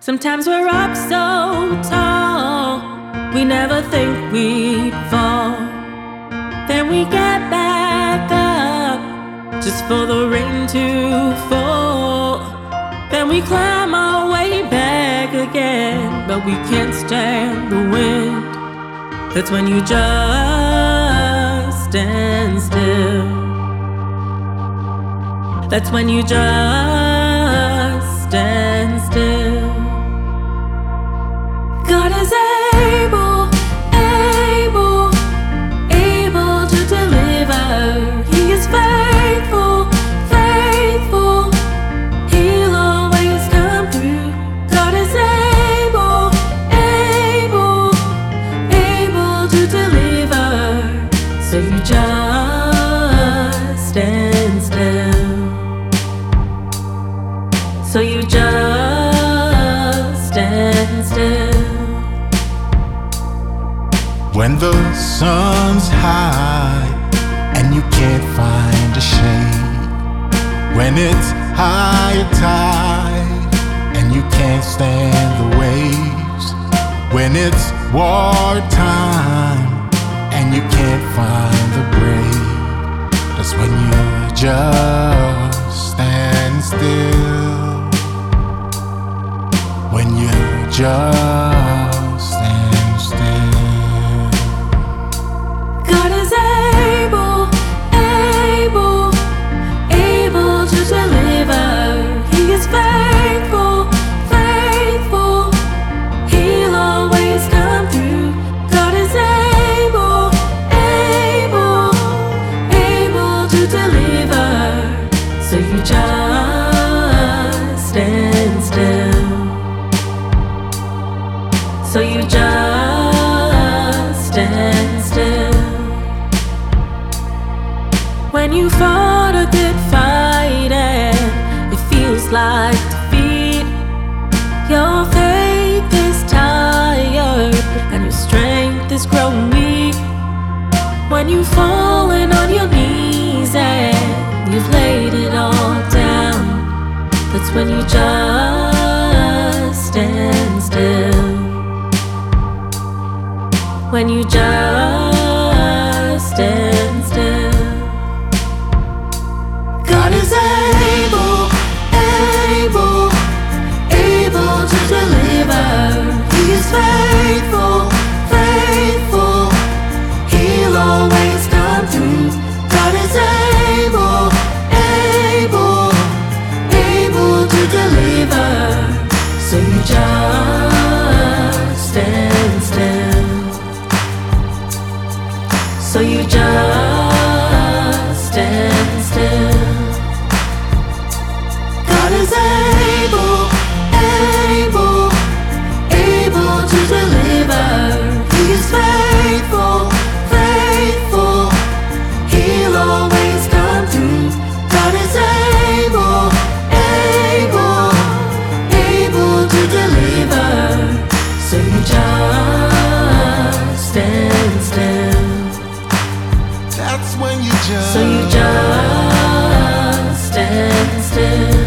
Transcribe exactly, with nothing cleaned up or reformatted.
Sometimes we're up so tall, we never think we'd fall. Then we get back up, just for the rain to fall. Then we climb our way back again, but we can't stand the wind. That's when you just stand still. That's when you just stand still. God is able, able, able to deliver. He is faithful, faithful. He'll always come through. God is able, able, able to deliver. So you just stand still. So you just stand still. When the sun's high and you can't find a shade, when it's high tide and you can't stand the waves, when it's wartime and you can't find the brave, that's when you just stand still. When you just stand still. God is able, able, able to deliver. He is faithful, faithful. He'll always come through. God is able, able, able to deliver. So you just stand still. So you just stand still. When you fought a good fight and it feels like defeat, your faith is tired and your strength is growing weak. When you've fallen on your knees and you've laid it all down, that's when you just stand still. When you just stand still. God is able, able, able to deliver. He is faithful, faithful. He'll always come through. God is able, able, able to deliver. So you just stand still. So you just stand still. God is able, able, able to deliver. He is faithful, faithful. He'll always come through. God is able, able, able to deliver. So you just stand still. That's when you just So you just stand still.